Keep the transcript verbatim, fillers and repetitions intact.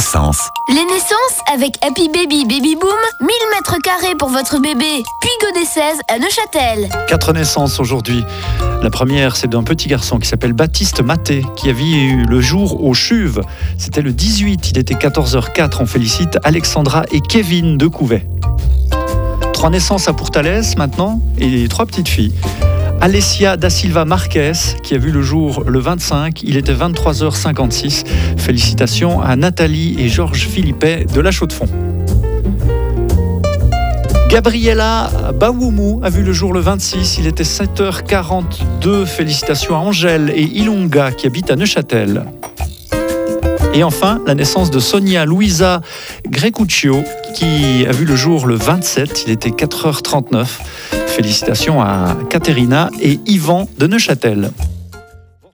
naissances. Les naissances avec Happy Baby Baby Boom, mille mètres carrés pour votre bébé. Puis Godet seize à Neuchâtel. Quatre naissances aujourd'hui. La première, c'est d'un petit garçon qui s'appelle Baptiste Maté, qui a vu le jour au Chuve. C'était le dix-huit, il était quatorze heures quatre. On félicite Alexandra et Kevin de Couvet. Trois naissances à Pourtalès maintenant, et trois petites filles. Alessia da Silva Marquez, qui a vu le jour le vingt-cinq, il était vingt-trois heures cinquante-six. Félicitations à Nathalie et Georges Philippet de La Chaux-de-Fonds. Gabriela Bawoumou a vu le jour le vingt-six, il était sept heures quarante-deux. Félicitations à Angèle et Ilonga qui habitent à Neuchâtel. Et enfin, la naissance de Sonia Luisa Grecuccio qui a vu le jour le vingt-sept, il était quatre heures trente-neuf. Félicitations à Caterina et Yvan de Neuchâtel.